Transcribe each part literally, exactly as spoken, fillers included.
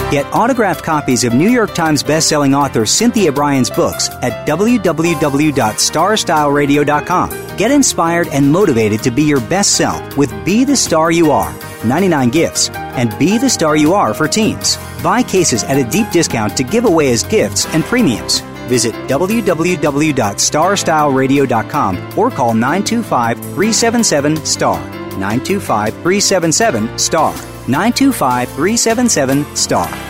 Get autographed copies of New York Times bestselling author Cynthia Bryan's books at w w w dot star style radio dot com. Get inspired and motivated to be your best self with Be the Star You Are, ninety-nine gifts, and Be the Star You Are for teens. Buy cases at a deep discount to give away as gifts and premiums. Visit w w w dot star style radio dot com or call nine two five, three seven seven, S T A R. nine two five, three seven seven, S T A R. nine two five, three seven seven, S T A R.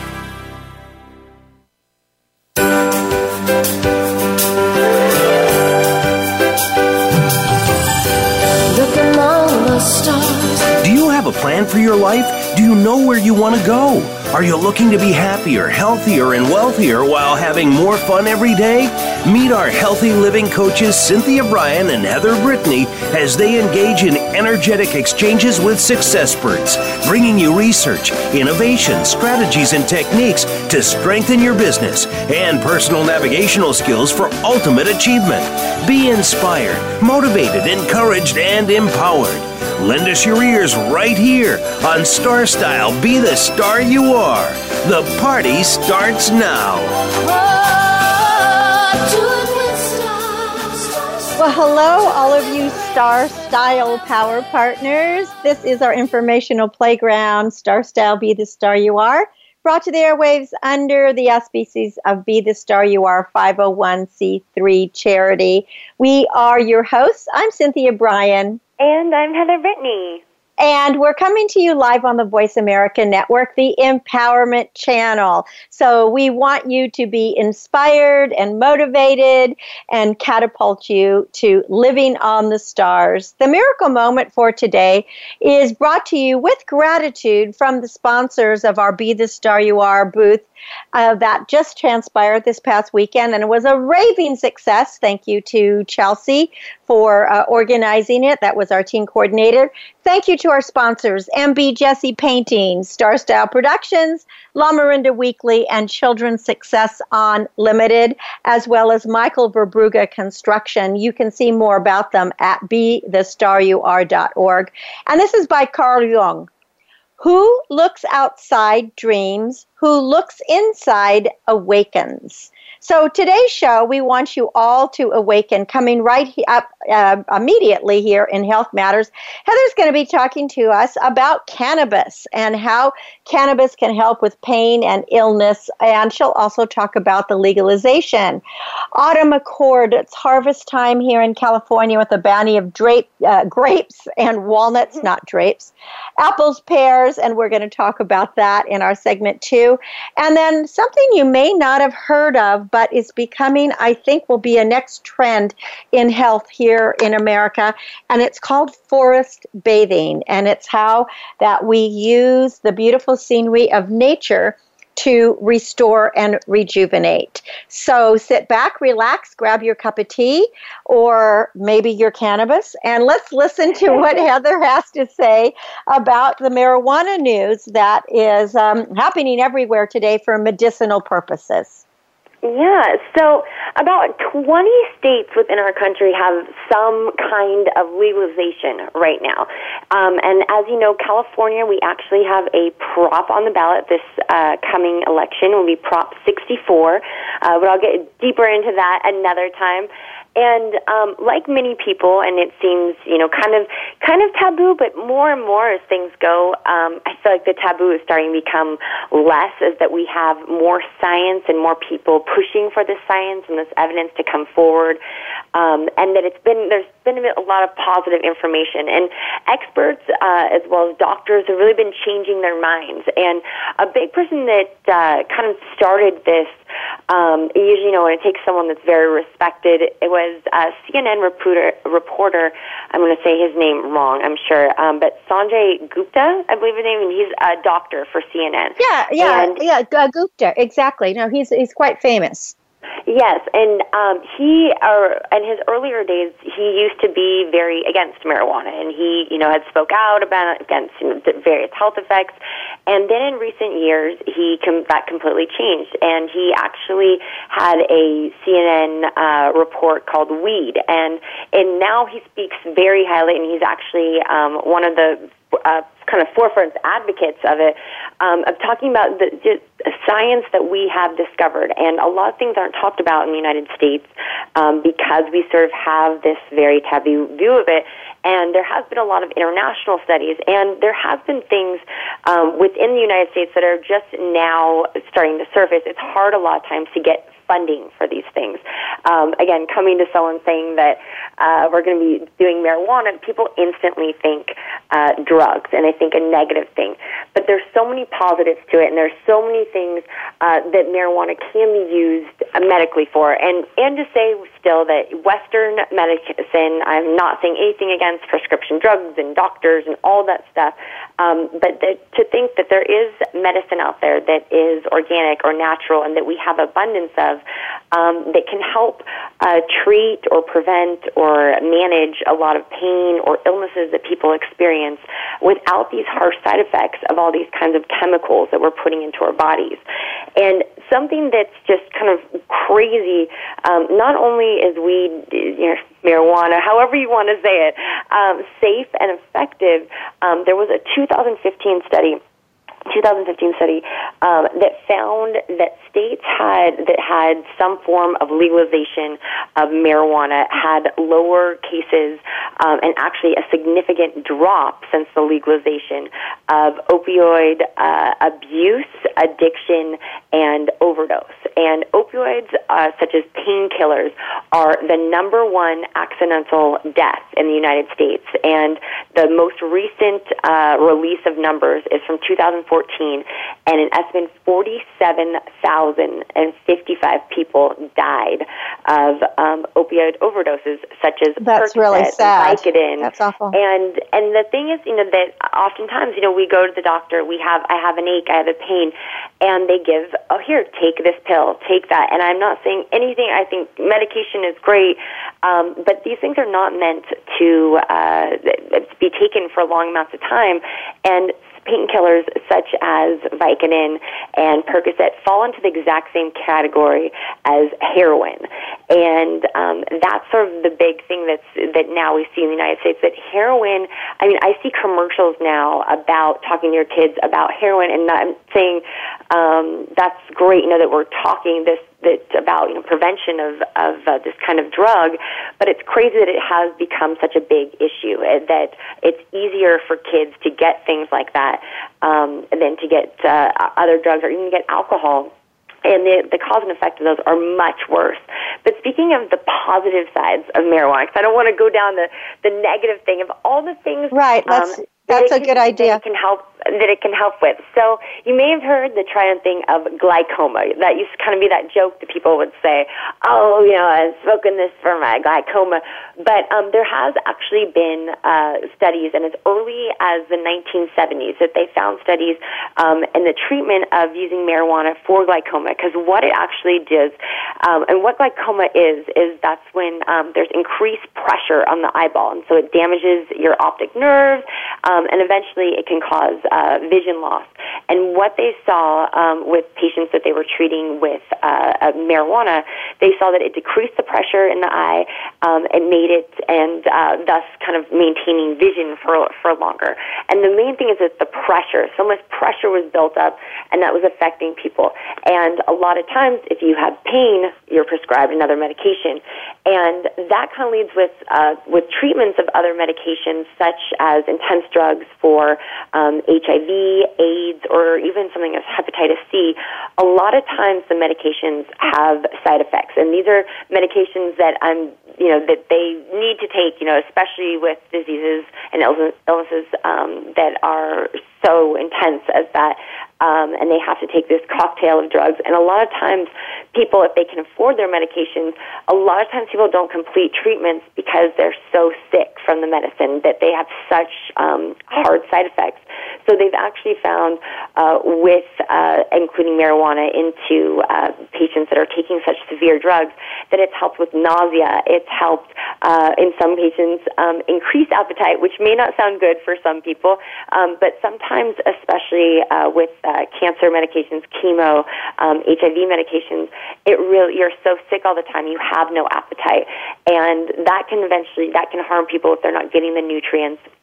Do you have a plan for your life? Do you know where you want to go? Are you looking to be happier, healthier, and wealthier while having more fun every day? Meet our healthy living coaches Cynthia Bryan and Heather Brittany as they engage in energetic exchanges with successperts, bringing you research, innovation, strategies, and techniques to strengthen your business and personal navigational skills for ultimate achievement. Be inspired, motivated, encouraged, and empowered. Lend us your ears right here on Star Style Be the Star You Are. The party starts now. Well, hello, all of you Star Style Power Partners. This is our informational playground, Star Style Be the Star You Are, brought to the airwaves under the auspices of Be the Star You Are five oh one c three charity. We are your hosts. I'm Cynthia Bryan. And I'm Heather Brittany. And we're coming to you live on the Voice America Network, the Empowerment Channel. So we want you to be inspired and motivated and catapult you to living on the stars. The miracle moment for today is brought to you with gratitude from the sponsors of our Be the Star You Are booth uh, that just transpired this past weekend, and it was a raving success. Thank you to Chelsea for uh, organizing it. That was our team coordinator. Thank you to our sponsors, M B Jesse Painting, Star Style Productions, La Marinda Weekly, and Children's Success Unlimited, as well as Michael Verbruga Construction. You can see more about them at be the star you are dot org. And this is by Carl Jung. Who looks outside dreams, who looks inside awakens. So today's show, we want you all to awaken, coming right he- up uh, immediately here in Health Matters. Heather's going to be talking to us about cannabis and how cannabis can help with pain and illness, and she'll also talk about the legalization. Autumn Accord, it's harvest time here in California with a bounty of drape, uh, grapes and walnuts, not drapes, apples, pears, and we're going to talk about that in our segment two. And then something you may not have heard of, but is becoming, I think, will be a next trend in health here in America, and it's called forest bathing, and it's how that we use the beautiful scenery of nature to restore and rejuvenate. So sit back, relax, grab your cup of tea or maybe your cannabis, and let's listen to what Heather has to say about the marijuana news that is um, happening everywhere today for medicinal purposes. Yeah, so about twenty states within our country have some kind of legalization right now. Um, and as you know, California, we actually have a prop on the ballot this uh, coming election. It will be Prop sixty-four, uh, but I'll get deeper into that another time. And um, like many people, and it seems, you know, kind of kind of taboo, but more and more as things go, um, I feel like the taboo is starting to become less, as that we have more science and more people pushing for this science and this evidence to come forward, um, and that it's been there's been a lot of positive information. And experts, uh, as well as doctors, have really been changing their minds. And a big person that uh, kind of started this, um, usually, you know, when it takes someone that's very respected, it was was a C N N reporter, reporter I'm going to say his name wrong, I'm sure, um, but Sanjay Gupta, I believe his name, and he's a doctor for C N N. Yeah, yeah, and, yeah, uh, Gupta, exactly. No, he's he's quite famous. Yes, and um, he, uh, in his earlier days, he used to be very against marijuana, and he, you know, had spoke out about against you know, the various health effects. And then in recent years, he com- that completely changed, and he actually had a C N N uh, report called Weed, and and now he speaks very highly, and he's actually um, one of the uh, kind of forefront advocates of it, um, of talking about the, the science that we have discovered. And a lot of things aren't talked about in the United States um, because we sort of have this very taboo view of it. And there has been a lot of international studies, and there have been things um, within the United States that are just now starting to surface. It's hard a lot of times to get funding for these things. Um, again, coming to someone saying that uh, we're going to be doing marijuana, people instantly think uh, drugs, and they think a negative thing. But there's so many positives to it, and there's so many things uh, that marijuana can be used uh, medically for. And, and to say still that Western medicine, I'm not saying anything against prescription drugs and doctors and all that stuff, um, but that, to think that there is medicine out there that is organic or natural and that we have abundance of, Um, that can help uh, treat or prevent or manage a lot of pain or illnesses that people experience without these harsh side effects of all these kinds of chemicals that we're putting into our bodies. And something that's just kind of crazy, um, not only is weed, you know, marijuana, however you want to say it, um, safe and effective, um, there was a two thousand fifteen study twenty fifteen study um, that found that states had that had some form of legalization of marijuana had lower cases um, and actually a significant drop since the legalization of opioid uh, abuse, addiction, and overdose. And opioids, uh, such as painkillers, are the number one accidental death in the United States. And the most recent uh, release of numbers is from two thousand fourteen, and an estimated forty-seven thousand fifty-five people died of um, opioid overdoses, such as That's Percocet, really sad. Vicodin. That's awful. And and the thing is, you know, that oftentimes, you know, we go to the doctor, we have, I have an ache, I have a pain, and they give, oh, here, take this pill, take that. And I'm not saying anything. I think medication is great, um, but these things are not meant to uh, be taken for long amounts of time. And painkillers such as Vicodin and Percocet fall into the exact same category as heroin. And um, that's sort of the big thing that's, that now we see in the United States, that heroin, I mean, I see commercials now about talking to your kids about heroin, and I'm saying um, that's great, you know, that we're talking this that's about, you know, prevention of, of uh, this kind of drug, but it's crazy that it has become such a big issue, uh, that it's easier for kids to get things like that um, than to get uh, other drugs or even get alcohol. And the, the cause and effect of those are much worse. But speaking of the positive sides of marijuana, because I don't want to go down the, the negative thing of all the things. Right, that's, um, that's a can, good idea. That it can help, that it can help with. So you may have heard the triumphant thing of glaucoma. That used to kind of be that joke that people would say, oh, you know, I'm smoking this for my glaucoma. But um, there has actually been uh, studies, and as early as the nineteen seventies, that they found studies um, in the treatment of using marijuana for glaucoma. Because what it actually does, um, and what glaucoma is, is that's when um, there's increased pressure on the eyeball, and so it damages your optic nerves, um, and eventually it can cause uh, vision loss. And what they saw um, with patients that they were treating with uh, uh, marijuana, they saw that it decreased the pressure in the eye, um, it made it, and uh, thus kind of maintaining vision for for longer. And the main thing is that the pressure, so much pressure was built up, and that was affecting people. And a lot of times, if you have pain, you're prescribed another medication. And that kind of leads with uh, with treatments of other medications, such as intense drugs for um, H I V, AIDS, or even something as hepatitis C. A lot of times, the medications have side effects, and these are medications that I'm, you know, that they need to take, you know, especially with diseases and illnesses um, that are so intense as that. Um, and they have to take this cocktail of drugs. And a lot of times, people, if they can afford their medications, a lot of times people don't complete treatments because they're so sick from the medicine that they have such um, hard side effects. So they've actually found, uh, with uh, including marijuana into uh, patients that are taking such severe drugs, that it's helped with nausea. It's helped, uh, in some patients, um, increase appetite, which may not sound good for some people, um, but sometimes, especially uh, with Uh, cancer medications, chemo, um, H I V medications, it really, you're so sick all the time, you have no appetite. And that can eventually, that can harm people if they're not getting the nutrients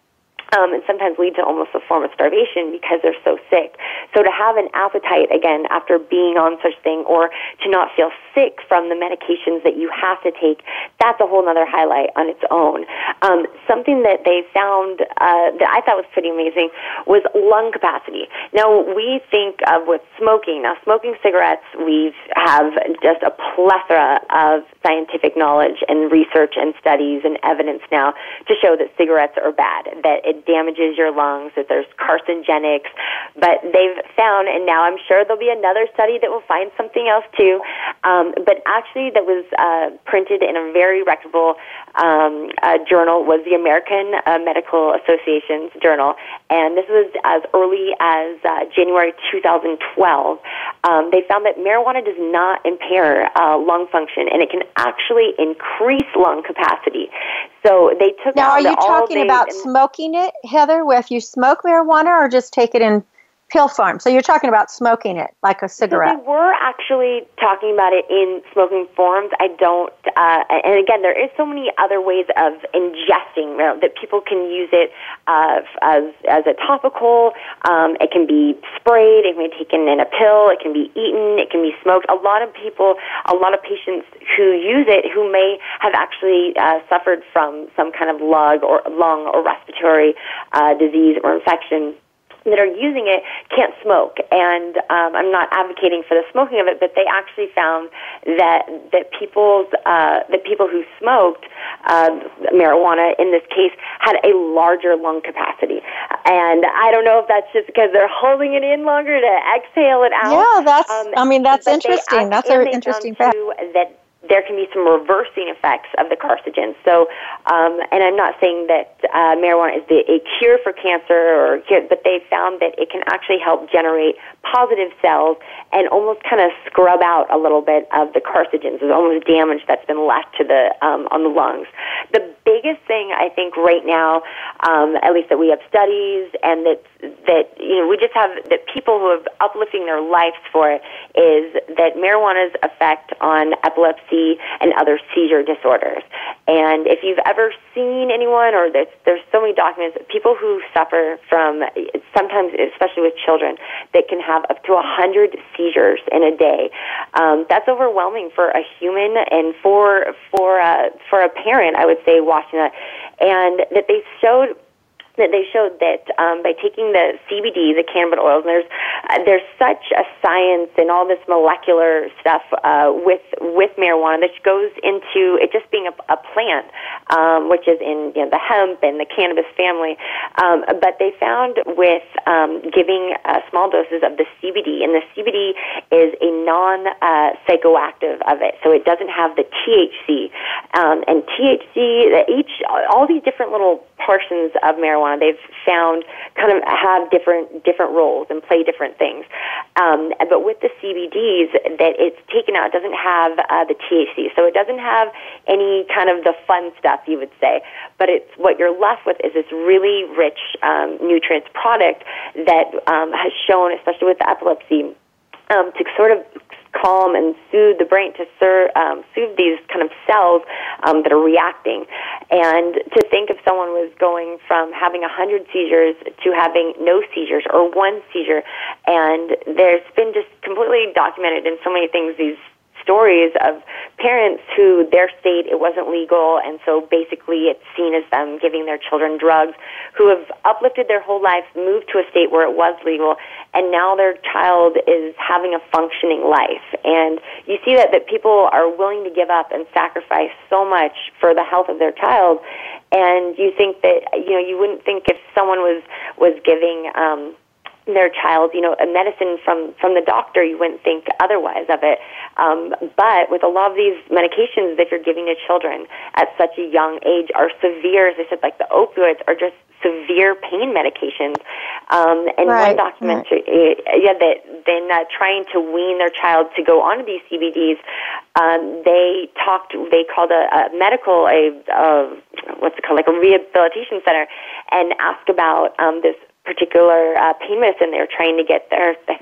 Um, and sometimes lead to almost a form of starvation because they're so sick. So to have an appetite, again, after being on such thing, or to not feel sick from the medications that you have to take, that's a whole other highlight on its own. Um, something that they found uh, that I thought was pretty amazing was lung capacity. Now, we think of with smoking. Now, smoking cigarettes, we have just a plethora of scientific knowledge and research and studies and evidence now to show that cigarettes are bad, that it damages your lungs, that there's carcinogenics. But they've found, and now I'm sure there'll be another study that will find something else too, um, but actually that was uh, printed in a very reputable um, uh, journal, was the American uh, Medical Association's journal, and this was as early as uh, January two thousand twelve. Um, they found that marijuana does not impair uh, lung function, and it can actually increase lung capacity. So they took now, out are you the talking about and, smoking it, Heather, if you smoke marijuana, or just take it in pill form? So you're talking about smoking it like a cigarette. So they were actually talking about it in smoking forms. I don't, uh, and again, there is so many other ways of ingesting, you know, that people can use it uh, as as a topical. Um, it can be sprayed. It can be taken in a pill. It can be eaten. It can be smoked. A lot of people, a lot of patients who use it, who may have actually uh, suffered from some kind of lung or lung or respiratory uh, disease or infection, that are using it can't smoke. And um, I'm not advocating for the smoking of it, but they actually found that that people's uh, that people who smoked uh, marijuana in this case had a larger lung capacity. And I don't know if that's just because they're holding it in longer to exhale it out. Yeah, that's. Um, I mean, that's but interesting. They, that's an interesting fact. That there can be some reversing effects of the carcinogens. So, um, and I'm not saying that uh, marijuana is the, a cure for cancer, or but they found that it can actually help generate positive cells and almost kind of scrub out a little bit of the carcinogens. There's almost damage that's been left to the um, on the lungs. The biggest thing I think right now, um, at least that we have studies, and that that you know we just have that people who have uplifting their lives for it, is that marijuana's effect on epilepsy and other seizure disorders. And if you've ever seen anyone, or there's, there's so many documents, people who suffer from, sometimes, especially with children, that can have up to one hundred seizures in a day. Um, that's overwhelming for a human, and for for a, for a parent, I would say, watching that. And that they showed that they showed that um, by taking the C B D, the cannabis oils, and there's uh, there's such a science and all this molecular stuff uh, with with marijuana that goes into it just being a, a plant, um, which is in you know, the hemp and the cannabis family. Um, but they found with um, giving uh, small doses of the C B D, and the C B D is a non uh, psychoactive of it, so it doesn't have the T H C. Um, and T H C, each all these different little portions of marijuana, they've found kind of have different different roles and play different things. Um, but with the C B Ds that it's taken out, it doesn't have uh, the T H C, so it doesn't have any kind of the fun stuff, you would say. But it's what you're left with is this really rich um, nutrients product that um, has shown, especially with the epilepsy, um, to sort of calm and soothe the brain, to ser- um, soothe these kind of cells um, that are reacting. And to think if someone was going from having one hundred seizures to having no seizures or one seizure, and there's been just completely documented in so many things, these stories of parents who their state it wasn't legal, and so basically it's seen as them giving their children drugs, who have uplifted their whole life, moved to a state where it was legal, and now their child is having a functioning life. And you see that, that people are willing to give up and sacrifice so much for the health of their child, and you think that, you know, you wouldn't think if someone was, was giving um, their child, you know, a medicine from, from the doctor, you wouldn't think otherwise of it. Um, but with a lot of these medications that you're giving to children at such a young age are severe, as I said, like the opioids are just severe pain medications. Um, and right, one documentary, right. yeah, that then uh, trying to wean their child to go onto these C B Ds, um, they talked, they called a, a medical, a, uh, what's it called, like a rehabilitation center, and asked about um, this particular uh, pain medicine they were trying to get their, I think,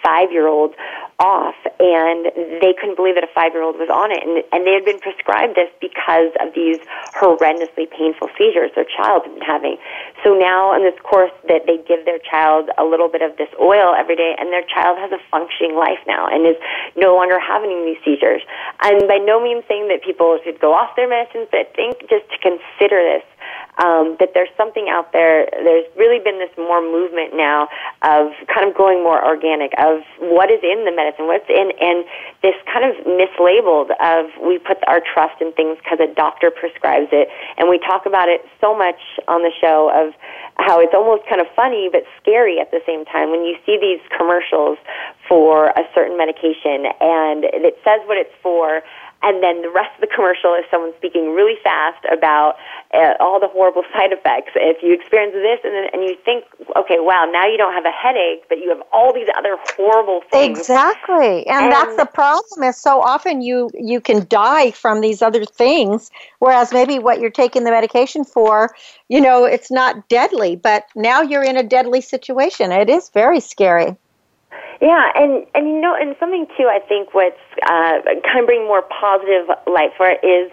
five-year-old off, and they couldn't believe that a five-year-old was on it. And, and they had been prescribed this because of these horrendously painful seizures their child had been having. So now in this course that they give their child a little bit of this oil every day, and their child has a functioning life now and is no longer having these seizures. I'm by no means saying that people should go off their medicines, but I think just to consider this, Um, that there's something out there. There's really been this more movement now of kind of going more organic, of what is in the medicine, what's in, and this kind of mislabeled of we put our trust in things because a doctor prescribes it. And we talk about it so much on the show of how it's almost kind of funny but scary at the same time when you see these commercials for a certain medication and it says what it's for, and then the rest of the commercial is someone speaking really fast about uh, all the horrible side effects. If you experience this, and then, and you think, okay, wow, now you don't have a headache, but you have all these other horrible things. Exactly, and, and that's the problem. Is so often you you can die from these other things, whereas maybe what you're taking the medication for, you know, it's not deadly, but now you're in a deadly situation. It is very scary. Yeah, and, and you know, and something too, I think what's uh, kind of bringing more positive light for it is,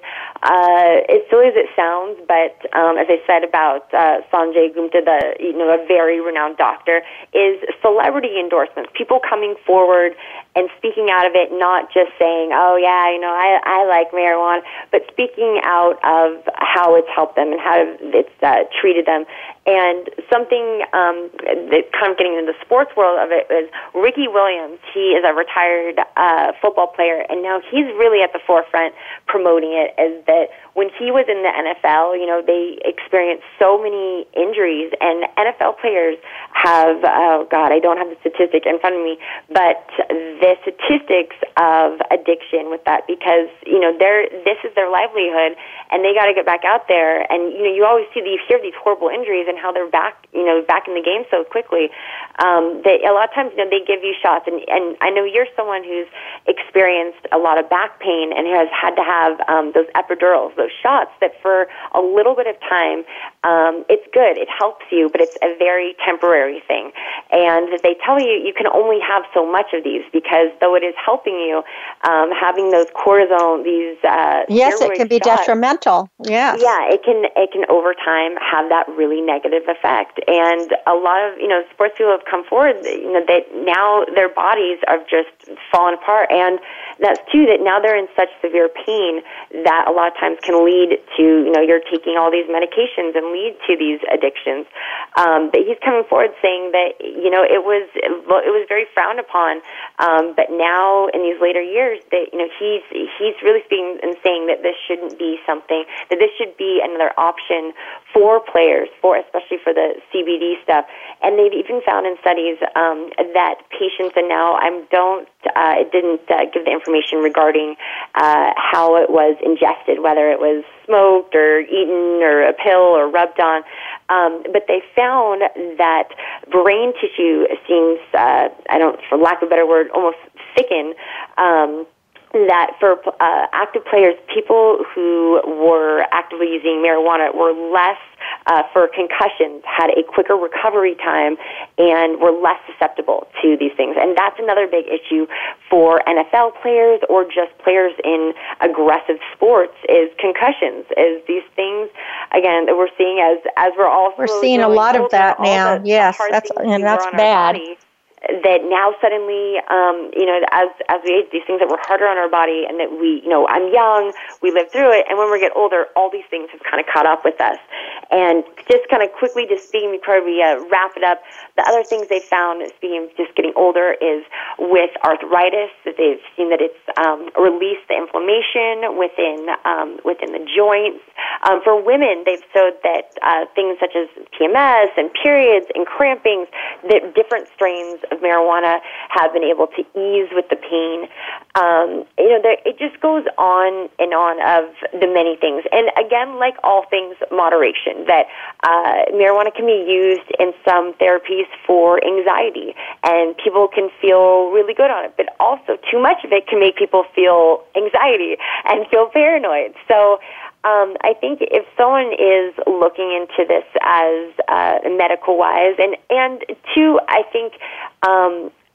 uh, as silly as it sounds, but um, as I said about uh, Sanjay Gupta, the you know a very renowned doctor, is celebrity endorsements. People coming forward and speaking out of it, not just saying, "Oh yeah, you know, I I like marijuana," but speaking out of how it's helped them and how it's uh, treated them. And something um, that kind of getting into the sports world of it is Ricky Williams. He is a retired uh, football player, and now he's really at the forefront promoting it as that when he was in the N F L, you know, they experienced so many injuries, and N F L players have, oh God, I don't have the statistic in front of me, but the statistics of addiction with that because, you know, they're, this is their livelihood, and they got to get back out there, and, you know, you always see these, hear these horrible injuries and how they're back, you know, back in the game so quickly. Um, they, a lot of times, you know, they give you shots, and, and I know you're someone who's experienced a lot of back pain and has had to have um, those epidurals, those shots that for a little bit of time, um, it's good, it helps you, but it's a very temporary thing. And they tell you you can only have so much of these because though it is helping you, um, having those cortisone, these uh, yes, it can be shots, detrimental. Yeah, yeah, it can it can over time have that really negative effect. And a lot of you know sports people have come forward, you know, that now their bodies are just falling apart, and that's too that now they're in such severe pain that a lot of times can lead to you know you're taking all these medications and lead to these addictions. Um, but he's coming forward saying that you know it was it was very frowned upon, um, but now in these later years that you know he's he's really speaking and saying that this shouldn't be something, that this should be another option for players, for especially for the C B D stuff. And they've even found in studies um, that patients, and now I don't, uh, it didn't uh, give the information regarding uh, how it was ingested, whether it was smoked or eaten or a pill or rubbed on. Um, but they found that brain tissue seems, uh, I don't, for lack of a better word, almost thicken. Um, that for uh, active players, people who were actively using marijuana were less, uh, for concussions, had a quicker recovery time, and were less susceptible to these things. And that's another big issue for N F L players or just players in aggressive sports is concussions, is these things, again, that we're seeing as, as we're all We're seeing a lot of that now, the, yes, the that's and that's bad. That now suddenly, um, you know, as as we age, these things that were harder on our body, and that we, you know, I'm young, we live through it, and when we get older, all these things have kind of caught up with us. And just kind of quickly, just speaking before we uh, wrap it up, the other things they found, speaking of just getting older, is with arthritis, that they've seen that it's um, released the inflammation within um, within the joints. Um, for women, they've showed that uh, things such as P M S and periods and crampings, that different strains of marijuana have been able to ease with the pain. Um, you know, there, it just goes on and on of the many things. And again, like all things, moderation, that uh, marijuana can be used in some therapies for anxiety, and people can feel really good on it. But also, too much of it can make people feel anxiety and feel paranoid. So Um, I think if someone is looking into this as uh, medical-wise, and, and two, I think um,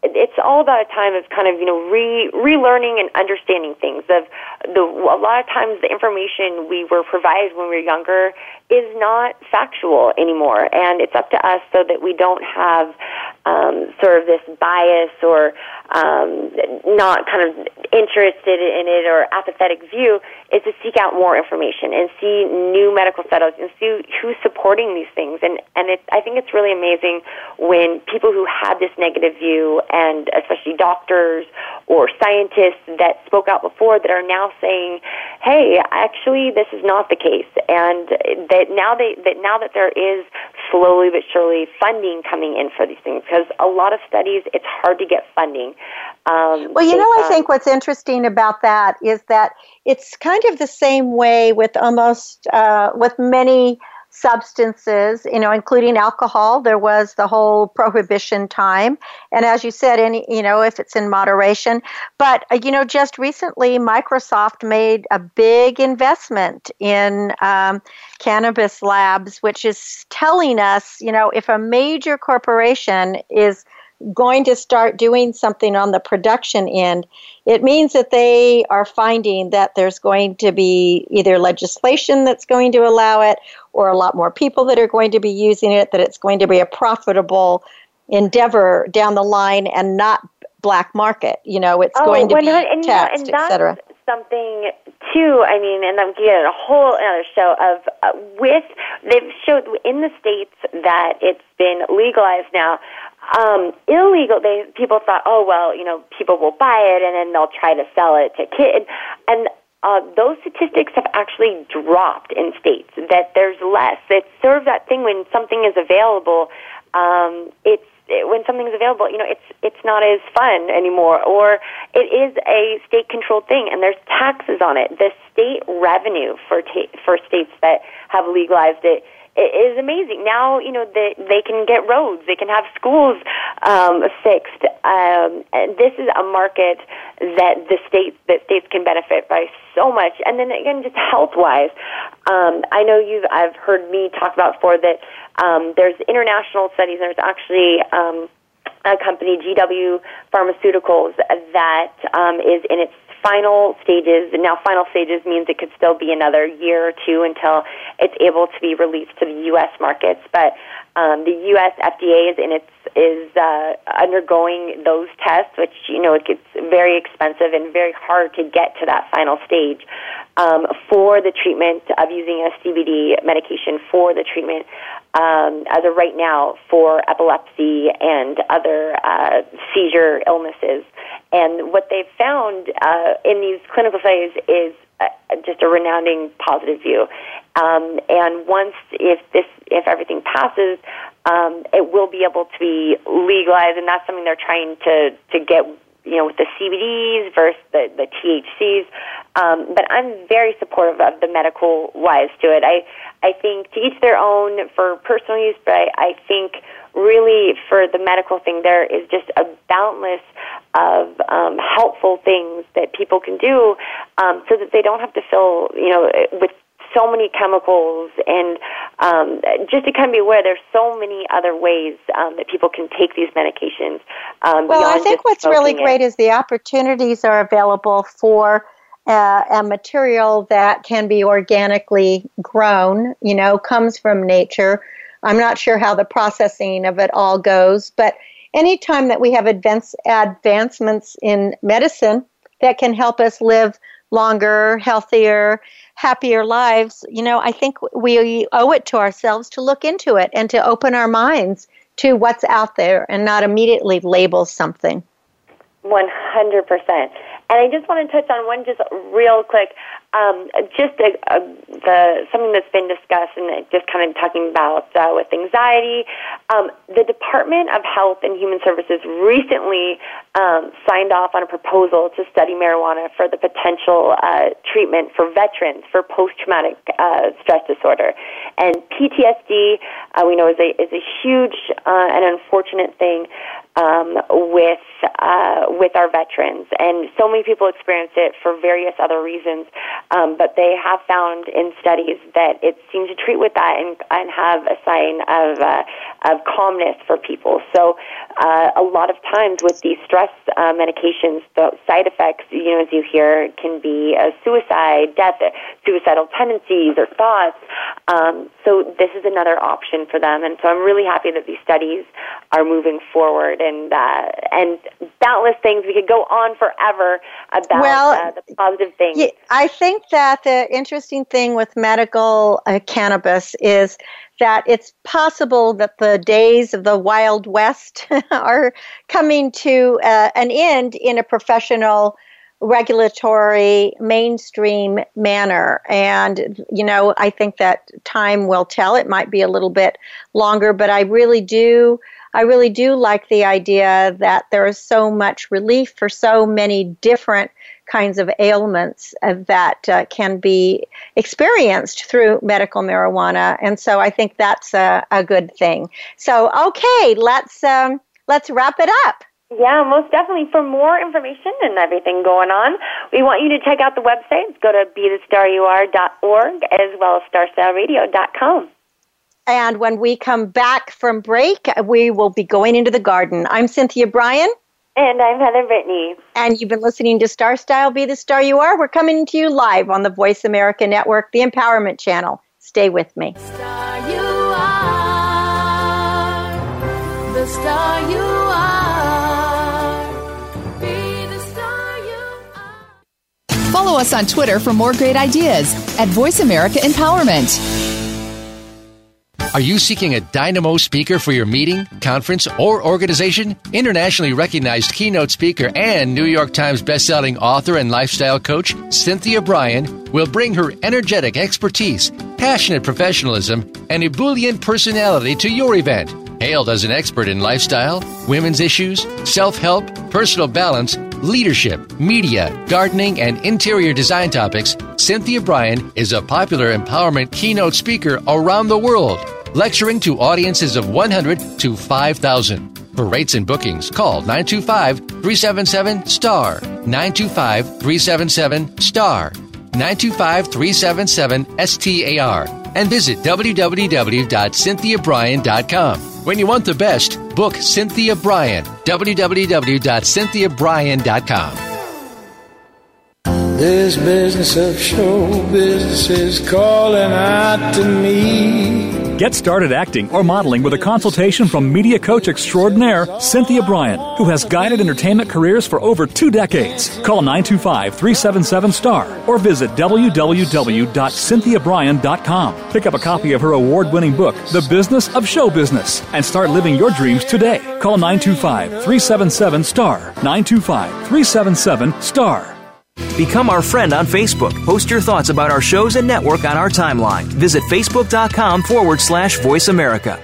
it's all about a time of kind of, you know, re relearning and understanding things. Of the a lot of times the information we were provided when we were younger is not factual anymore, and it's up to us so that we don't have um, sort of this bias or um, not kind of interested in it or apathetic view, is to seek out more information and see new medical studies and see who's supporting these things. And, and it, I think it's really amazing when people who had this negative view, and especially doctors or scientists that spoke out before, that are now saying, hey, actually this is not the case. And that now they that now that there is slowly but surely funding coming in for these things, because a lot of studies, it's hard to get funding. Um, well, you know, I think what's interesting about that is that it's kind of the same way with almost uh, with many substances, you know, including alcohol. There was the whole prohibition time. And as you said, any, you know, if it's in moderation. But, uh, you know, just recently, Microsoft made a big investment in um, cannabis labs, which is telling us, you know, if a major corporation is going to start doing something on the production end, it means that they are finding that there's going to be either legislation that's going to allow it, or a lot more people that are going to be using it, that it's going to be a profitable endeavor down the line and not black market. You know, it's oh, going to be and, taxed, et cetera. Something too, I mean, and I'm getting a whole other show of uh, with, they've showed in the states that it's been legalized now. Um, illegal, they people thought, oh, well, you know, people will buy it and then they'll try to sell it to kids. And uh, those statistics have actually dropped in states, that there's less. It's sort of that thing when something is available, um, it's when something's available, you know, it's it's not as fun anymore, or it is a state-controlled thing, and there's taxes on it. The state revenue for ta- for states that have legalized it is amazing. Now, you know, they, they can get roads, they can have schools um, fixed. Um, and this is a market that the states that states can benefit by so much. And then again, just health-wise, um, I know you've I've heard me talk about before that um, there's international studies. There's actually um, a company, G W Pharmaceuticals, that um, is in its final stages. And now final stages means it could still be another year or two until it's able to be released to the U S markets. But um, the U S F D A is in its is uh, undergoing those tests, which, you know, it gets very expensive and very hard to get to that final stage um, for the treatment of using a C B D medication for the treatment um, as of right now for epilepsy and other uh, seizure illnesses. And what they've found uh, in these clinical studies is uh, just a resounding positive view. Um, and once, if this, if everything passes, um, it will be able to be legalized, and that's something they're trying to to get, you know, with the C B Ds versus the, the T H Cs. Um, but I'm very supportive of the medical wise to it. I I think to each their own for personal use, but I, I think really for the medical thing, there is just a boundless of um, helpful things that people can do um, so that they don't have to fill, you know, with so many chemicals, and um, just to kind of be aware there's so many other ways um, that people can take these medications. Um, well, I think what's really great it. is the opportunities are available for uh, a material that can be organically grown, you know, comes from nature. I'm not sure how the processing of it all goes, but anytime that we have advance, advancements in medicine that can help us live longer, healthier, happier lives, you know, I think we owe it to ourselves to look into it and to open our minds to what's out there and not immediately label something. one hundred percent. And I just want to touch on one just real quick, um, just a, a, the something that's been discussed and just kind of talking about uh, with anxiety. Um, the Department of Health and Human Services recently um, signed off on a proposal to study marijuana for the potential uh, treatment for veterans for post-traumatic uh, stress disorder. And P T S D, uh, we know, is a, is a huge uh, and unfortunate thing um, with uh, with our veterans. And so many people experience it for various other reasons. Um, but they have found in studies that it seems to treat with that and, and have a sign of uh, of calmness for people. So uh, a lot of times with these stress uh, medications, the side effects, you know, as you hear, can be a suicide, death, suicidal tendencies or thoughts. Um, so this is another option for them. And so I'm really happy that these studies are moving forward, and uh, and countless things. We could go on forever about well, uh, the positive things. Yeah, I think that the interesting thing with medical uh, cannabis is that it's possible that the days of the Wild West are coming to uh, an end in a professional, regulatory, mainstream manner. And, you know, I think that time will tell. It might be a little bit longer, but I really do I really do like the idea that there is so much relief for so many different kinds of ailments uh, that uh, can be experienced through medical marijuana. And so I think that's a, a good thing. So, okay, let's um, let's wrap it up. Yeah, most definitely. For more information and everything going on, we want you to check out the website. Go to be the star you are dot org as well as star style radio dot com. And when we come back from break, we will be going into the garden. I'm Cynthia Bryan. And I'm Heather Brittany. And you've been listening to Star Style, Be the Star You Are. We're coming to you live on the Voice America Network, the Empowerment Channel. Stay with me. Star you are, the star you are, be the star you are. Follow us on Twitter for more great ideas at Voice America Empowerment. Are you seeking a dynamo speaker for your meeting, conference, or organization? Internationally recognized keynote speaker and New York Times bestselling author and lifestyle coach Cynthia Bryan will bring her energetic expertise, passionate professionalism, and ebullient personality to your event. Hailed as an expert in lifestyle, women's issues, self-help, personal balance, leadership, media, gardening, and interior design topics, Cynthia Bryan is a popular empowerment keynote speaker around the world, lecturing to audiences of one hundred to five thousand. For rates and bookings, call nine two five, three seven seven, S T A R, nine two five, three seven seven, S T A R, nine two five, three seven seven, S T A R, and visit w w w dot cynthia bryan dot com. When you want the best, book Cynthia Bryan, w w w dot cynthia bryan dot com. This business of show business is calling out to me. Get started acting or modeling with a consultation from media coach extraordinaire Cynthia Bryan, who has guided entertainment careers for over two decades. Call nine two five, three seven seven, S T A R or visit w w w dot cynthia bryan dot com. Pick up a copy of her award-winning book, The Business of Show Business, and start living your dreams today. Call nine two five, three seven seven, S T A R, nine two five, three seven seven, S T A R. Become our friend on Facebook. Post your thoughts about our shows and network on our timeline. Visit facebook.com forward slash Voice America.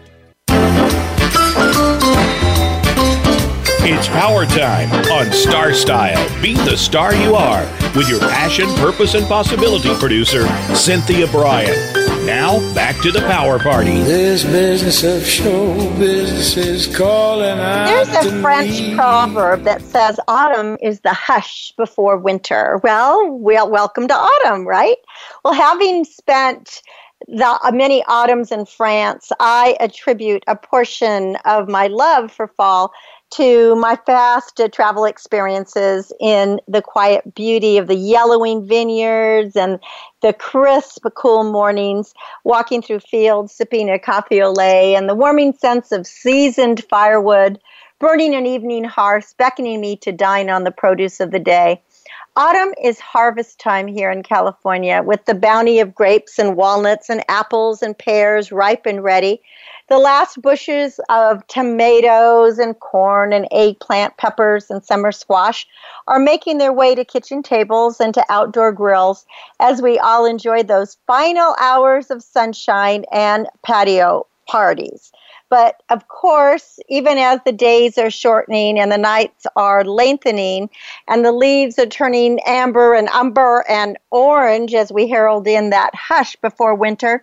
It's power time on Star Style. Be the star you are with your passion, purpose, and possibility producer, Cynthia Bryan. Now, back to the power party. This business of show business is calling out There's a to French me. proverb that says autumn is the hush before winter. Well, well, welcome to autumn, right? Well, having spent the many autumns in France, I attribute a portion of my love for fall to my fast uh, travel experiences in the quiet beauty of the yellowing vineyards and the crisp, cool mornings, walking through fields, sipping a cafe au lait, and the warming sense of seasoned firewood, burning an evening hearth, beckoning me to dine on the produce of the day. Autumn is harvest time here in California, with the bounty of grapes and walnuts and apples and pears ripe and ready. The last bushes of tomatoes and corn and eggplant, peppers and summer squash are making their way to kitchen tables and to outdoor grills as we all enjoy those final hours of sunshine and patio parties. But of course, even as the days are shortening and the nights are lengthening and the leaves are turning amber and umber and orange as we herald in that hush before winter,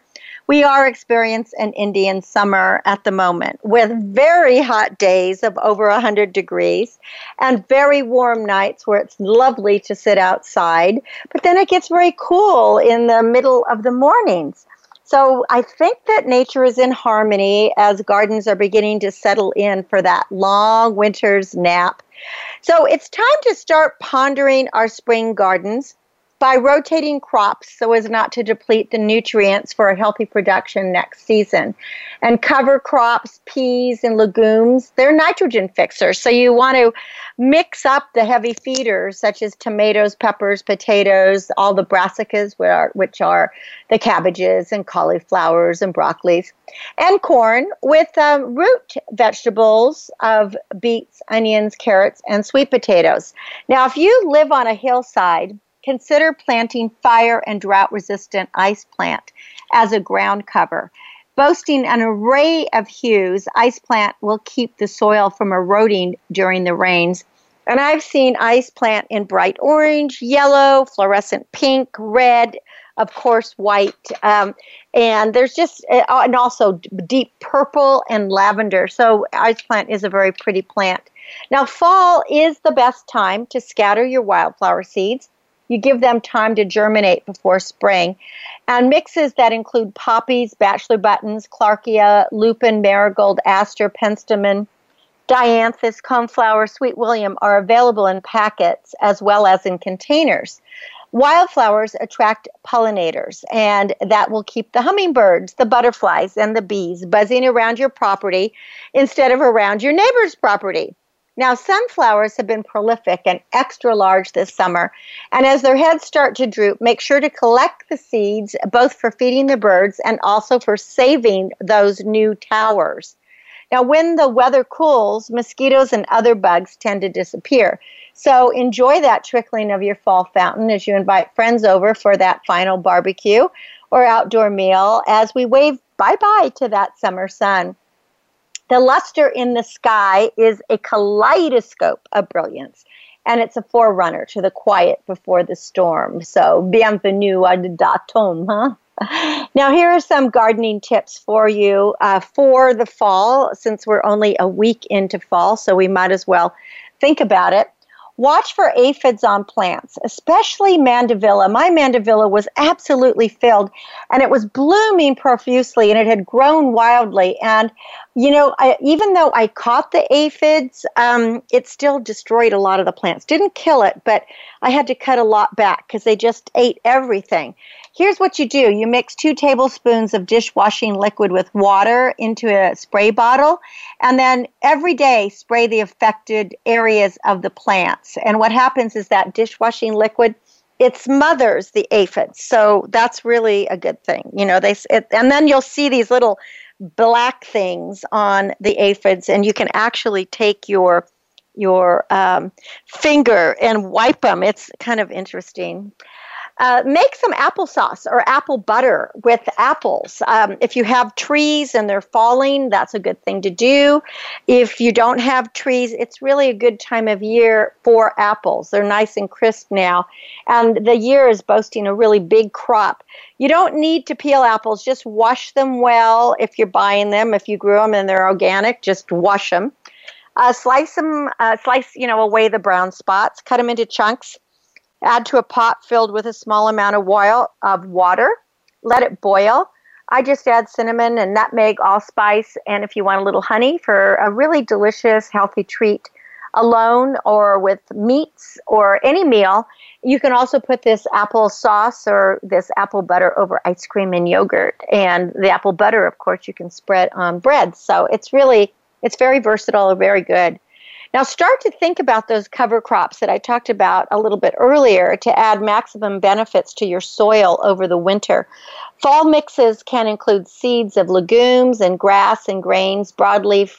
We are experiencing an Indian summer at the moment with very hot days of over one hundred degrees and very warm nights where it's lovely to sit outside. But then it gets very cool in the middle of the mornings. So I think that nature is in harmony as gardens are beginning to settle in for that long winter's nap. So it's time to start pondering our spring gardens by rotating crops so as not to deplete the nutrients for a healthy production next season. And cover crops, peas, and legumes, they're nitrogen fixers. So you want to mix up the heavy feeders such as tomatoes, peppers, potatoes, all the brassicas, which are, which are the cabbages and cauliflowers and broccolis, and corn with um, root vegetables of beets, onions, carrots, and sweet potatoes. Now, if you live on a hillside, consider planting fire and drought-resistant ice plant as a ground cover. Boasting an array of hues, ice plant will keep the soil from eroding during the rains. And I've seen ice plant in bright orange, yellow, fluorescent pink, red, of course, white. Um, and there's just, uh, and also deep purple and lavender. So ice plant is a very pretty plant. Now, fall is the best time to scatter your wildflower seeds. You give them time to germinate before spring. And mixes that include poppies, bachelor buttons, clarkia, lupin, marigold, aster, penstemon, dianthus, coneflower, sweet william are available in packets as well as in containers. Wildflowers attract pollinators, and that will keep the hummingbirds, the butterflies, and the bees buzzing around your property instead of around your neighbor's property. Now, sunflowers have been prolific and extra large this summer, and as their heads start to droop, make sure to collect the seeds, both for feeding the birds and also for saving those new towers. Now, when the weather cools, mosquitoes and other bugs tend to disappear. So enjoy that trickling of your fall fountain as you invite friends over for that final barbecue or outdoor meal as we wave bye-bye to that summer sun. The luster in the sky is a kaleidoscope of brilliance, and it's a forerunner to the quiet before the storm. So, bienvenue à l'automne, huh? Now, here are some gardening tips for you uh, for the fall, since we're only a week into fall, so we might as well think about it. Watch for aphids on plants, especially mandevilla. My mandevilla was absolutely filled, and it was blooming profusely, and it had grown wildly. And, you know, I, even though I caught the aphids, um, it still destroyed a lot of the plants. Didn't kill it, but I had to cut a lot back because they just ate everything. Here's what you do. You mix two tablespoons of dishwashing liquid with water into a spray bottle, and then every day spray the affected areas of the plants. And what happens is that dishwashing liquid, it smothers the aphids. So that's really a good thing. You know, they it, and then you'll see these little black things on the aphids, and you can actually take your your um, finger and wipe them. It's kind of interesting. Uh, make some applesauce or apple butter with apples. Um, if you have trees and they're falling, that's a good thing to do. If you don't have trees, it's really a good time of year for apples. They're nice and crisp now, and the year is boasting a really big crop. You don't need to peel apples. Just wash them well if you're buying them. If you grew them and they're organic, just wash them. Uh, slice them, uh, slice, you know, away the brown spots. Cut them into chunks. Add to a pot filled with a small amount of oil of water. Let it boil. I just add cinnamon and nutmeg, allspice, and if you want a little honey for a really delicious, healthy treat alone or with meats or any meal. You can also put this apple sauce or this apple butter over ice cream and yogurt. And the apple butter, of course, you can spread on bread. So it's really, it's very versatile and very good. Now start to think about those cover crops that I talked about a little bit earlier to add maximum benefits to your soil over the winter. Fall mixes can include seeds of legumes and grass and grains, broadleaf,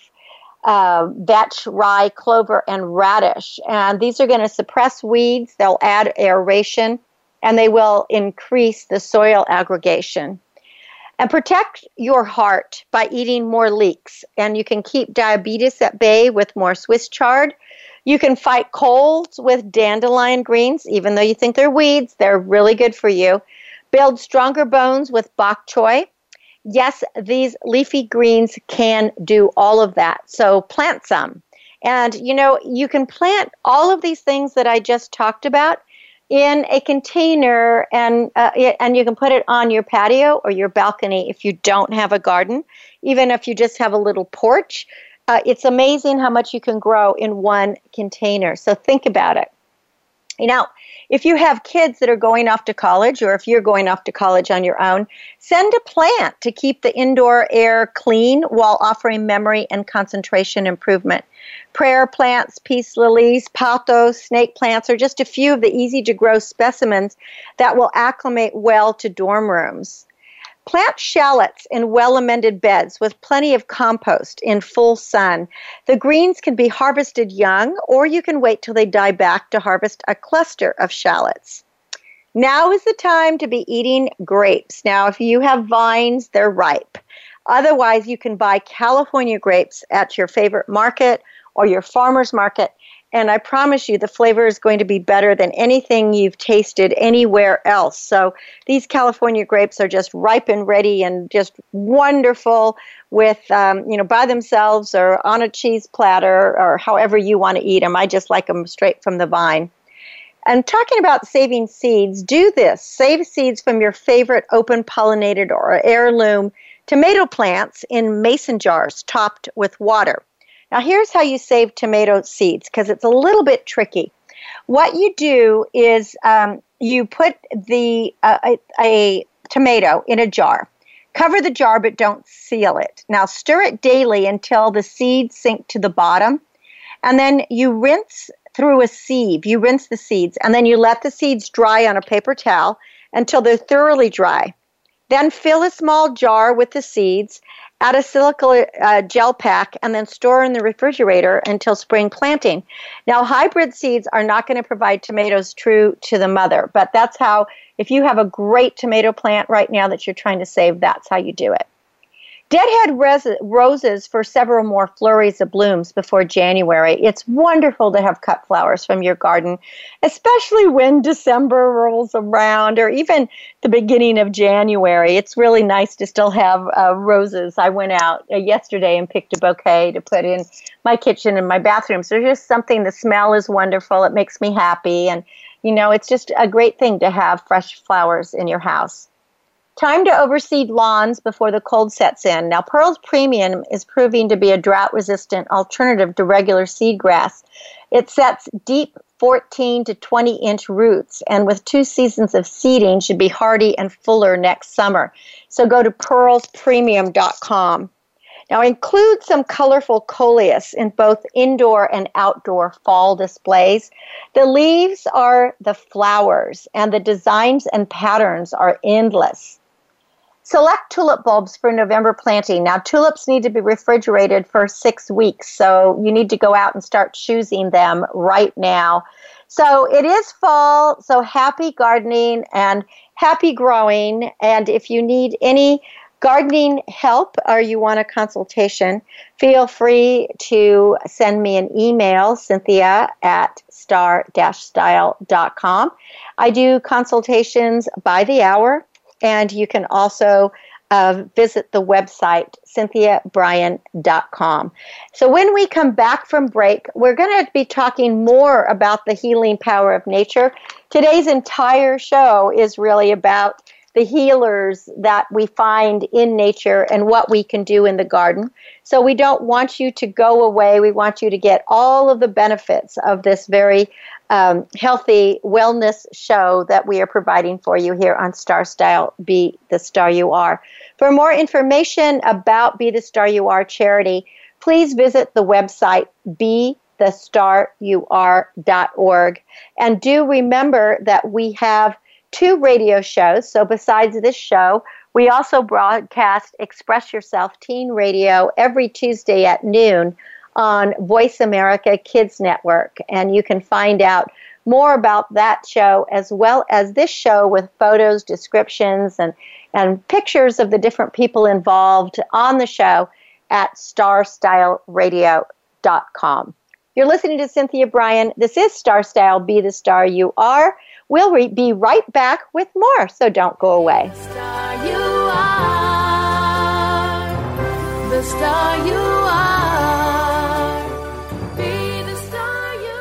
uh, vetch, rye, clover, and radish. And these are going to suppress weeds, they'll add aeration, and they will increase the soil aggregation. And protect your heart by eating more leeks. And you can keep diabetes at bay with more Swiss chard. You can fight colds with dandelion greens. Even though you think they're weeds, they're really good for you. Build stronger bones with bok choy. yes, these leafy greens can do all of that. So plant some. And, you know, you can plant all of these things that I just talked about in a container, and uh, and you can put it on your patio or your balcony if you don't have a garden, even if you just have a little porch. Uh, it's amazing how much you can grow in one container. So think about it. Now, if you have kids that are going off to college, or if you're going off to college on your own, send a plant to keep the indoor air clean while offering memory and concentration improvement. Prayer plants, peace lilies, pothos, snake plants are just a few of the easy-to-grow specimens that will acclimate well to dorm rooms. Plant shallots in well-amended beds with plenty of compost in full sun. The greens can be harvested young, or you can wait till they die back to harvest a cluster of shallots. Now is the time to be eating grapes. Now, if you have vines, they're ripe. Otherwise, you can buy California grapes at your favorite market or your farmer's market. And I promise you the flavor is going to be better than anything you've tasted anywhere else. So these California grapes are just ripe and ready and just wonderful with, um, you know, by themselves or on a cheese platter or however you want to eat them. I just like them straight from the vine. And talking about saving seeds, do this. Save seeds from your favorite open pollinated or heirloom tomato plants in mason jars topped with water. Now, here's how you save tomato seeds, because it's a little bit tricky. What you do is um, you put the uh, a, a tomato in a jar. Cover the jar, but don't seal it. Now, stir it daily until the seeds sink to the bottom. And then you rinse through a sieve. You rinse the seeds, and then you let the seeds dry on a paper towel until they're thoroughly dry. Then fill a small jar with the seeds, add a silica uh, gel pack, and then store in the refrigerator until spring planting. Now, hybrid seeds are not going to provide tomatoes true to the mother, but that's how, if you have a great tomato plant right now that you're trying to save, that's how you do it. Deadhead res- roses for several more flurries of blooms before January. It's wonderful to have cut flowers from your garden, especially when December rolls around or even the beginning of January. It's really nice to still have uh, roses. I went out uh, yesterday and picked a bouquet to put in my kitchen and my bathroom. So there's just something, the smell is wonderful. It makes me happy. And, you know, it's just a great thing to have fresh flowers in your house. Time to overseed lawns before the cold sets in. Now, Pearls Premium is proving to be a drought-resistant alternative to regular seed grass. It sets deep fourteen to twenty inch roots, and with two seasons of seeding, should be hardy and fuller next summer. So go to pearls premium dot com. Now, include some colorful coleus in both indoor and outdoor fall displays. The leaves are the flowers, and the designs and patterns are endless. Select tulip bulbs for November planting. Now, tulips need to be refrigerated for six weeks, so you need to go out and start choosing them right now. So it is fall, so happy gardening and happy growing. And if you need any gardening help or you want a consultation, feel free to send me an email, Cynthia at star dash style dot com. I do consultations by the hour. And you can also uh, visit the website, cynthia bryan dot com. So when we come back from break, we're going to be talking more about the healing power of nature. Today's entire show is really about the healers that we find in nature and what we can do in the garden. So we don't want you to go away. We want you to get all of the benefits of this very um, healthy wellness show that we are providing for you here on Star Style, Be the Star You Are. For more information about Be the Star You Are charity, please visit the website be the star you are dot org. And do remember that we have two radio shows. So besides this show, we also broadcast Express Yourself Teen Radio every Tuesday at noon on Voice America Kids Network. And you can find out more about that show as well as this show with photos, descriptions, and, and pictures of the different people involved on the show at star style radio dot com. You're listening to Cynthia Bryan. This is Star Style, Be the Star You Are. We'll re- be right back with more, so don't go away. Star you are. star you are. Be the star you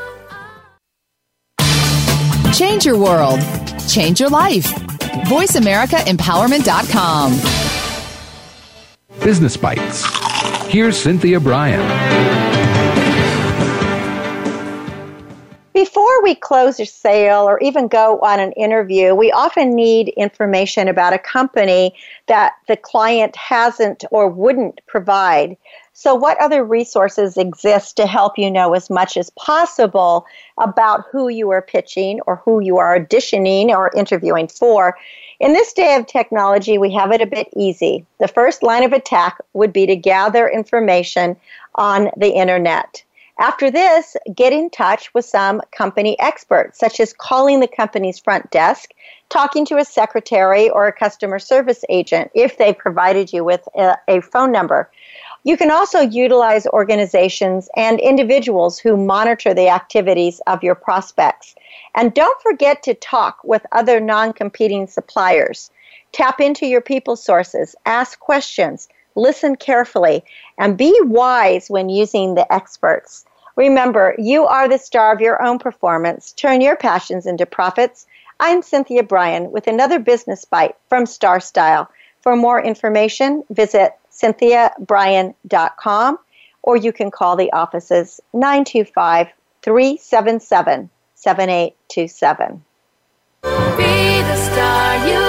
are. Change your world. Change your life. voice america empowerment dot com. Business Bites. Here's Cynthia Bryan. Before we close a sale or even go on an interview, we often need information about a company that the client hasn't or wouldn't provide. So what other resources exist to help you know as much as possible about who you are pitching or who you are auditioning or interviewing for? In this day of technology, we have it a bit easy. The first line of attack would be to gather information on the internet. After this, get in touch with some company experts, such as calling the company's front desk, talking to a secretary or a customer service agent if they provided you with a, a phone number. You can also utilize organizations and individuals who monitor the activities of your prospects. And don't forget to talk with other non-competing suppliers. Tap into your people sources, ask questions, listen carefully, and be wise when using the experts. Remember, you are the star of your own performance. Turn your passions into profits. I'm Cynthia Bryan with another Business Bite from Star Style. For more information, visit cynthia bryan dot com, or you can call the offices nine two five, three seven seven, seven eight two seven. Be the star you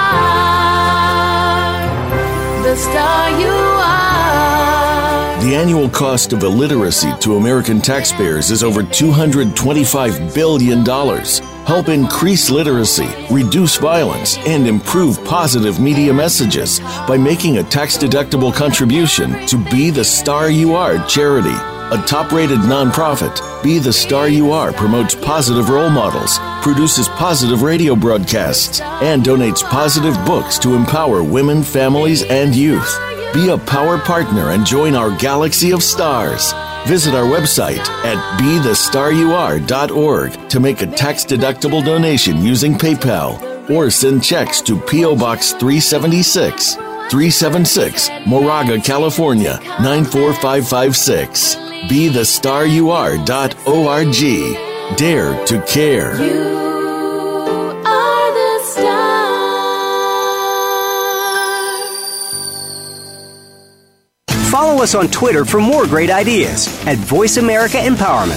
are. The star you are. The annual cost of illiteracy to American taxpayers is over two hundred twenty-five billion dollars. Help increase literacy, reduce violence, and improve positive media messages by making a tax-deductible contribution to Be the Star You Are charity. A top-rated nonprofit, Be the Star You Are promotes positive role models, produces positive radio broadcasts, and donates positive books to empower women, families, and youth. Be a power partner and join our galaxy of stars. Visit our website at be the star you are dot org to make a tax-deductible donation using PayPal, or send checks to P O. Box three seventy-six, three seventy-six, Moraga, California, nine four five five six. be the star you are dot org. Dare to care. You are the star. Follow us on Twitter for more great ideas at Voice America Empowerment.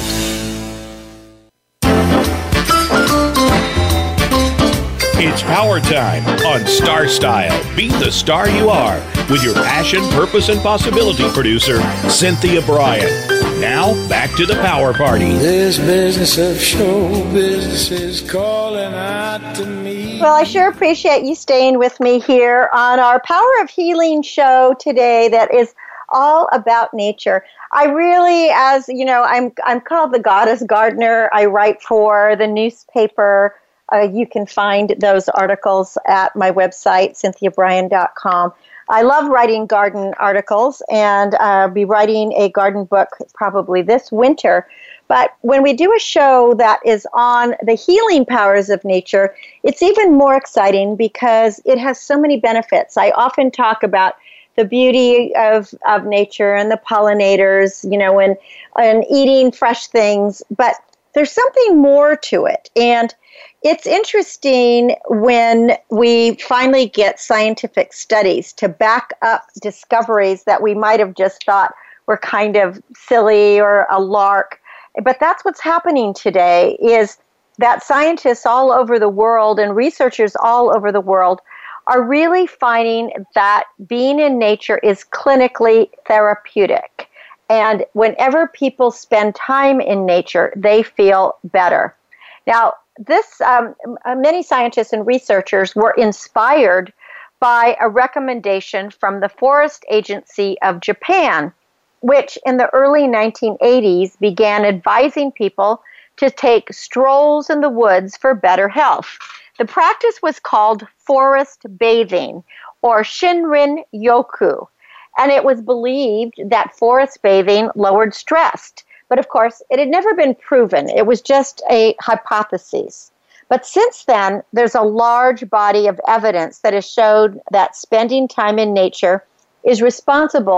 It's power time on Star Style. Be the star you are with your passion, purpose, and possibility producer, Cynthia Bryan. Now, back to the Power Party. This business of show business is calling out to me. Well, I sure appreciate you staying with me here on our Power of Healing show today that is all about nature. I really, as you know, I'm I'm called the Goddess Gardener. I write for the newspaper. Uh, you can find those articles at my website, cynthia bryan dot com. I love writing garden articles, and I'll be writing a garden book probably this winter. But when we do a show that is on the healing powers of nature, it's even more exciting because it has so many benefits. I often talk about the beauty of, of nature and the pollinators, you know, and, and eating fresh things. But there's something more to it. And it's interesting when we finally get scientific studies to back up discoveries that we might have just thought were kind of silly or a lark. But that's what's happening today, is that scientists all over the world and researchers all over the world are really finding that being in nature is clinically therapeutic. And whenever people spend time in nature, they feel better. Now, this um, many scientists and researchers were inspired by a recommendation from the Forest Agency of Japan, which in the early nineteen eighties began advising people to take strolls in the woods for better health. The practice was called forest bathing, or Shinrin Yoku, and it was believed that forest bathing lowered stress. But of course, it had never been proven. It was just a hypothesis. But since then, there's a large body of evidence that has showed that spending time in nature is responsible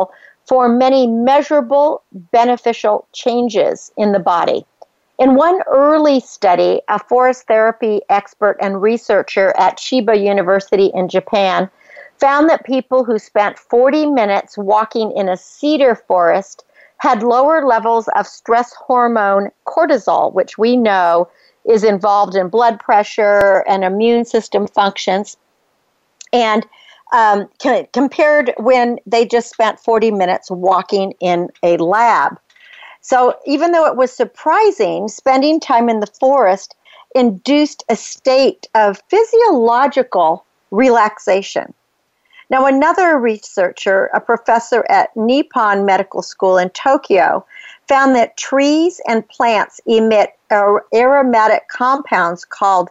for many measurable beneficial changes in the body. In one early study, a forest therapy expert and researcher at Chiba University in Japan found that people who spent forty minutes walking in a cedar forest had lower levels of stress hormone cortisol, which we know is involved in blood pressure and immune system functions, and um, compared when they just spent forty minutes walking in a lab. So even though it was surprising, spending time in the forest induced a state of physiological relaxation. Now, another researcher, a professor at Nippon Medical School in Tokyo, found that trees and plants emit aromatic compounds called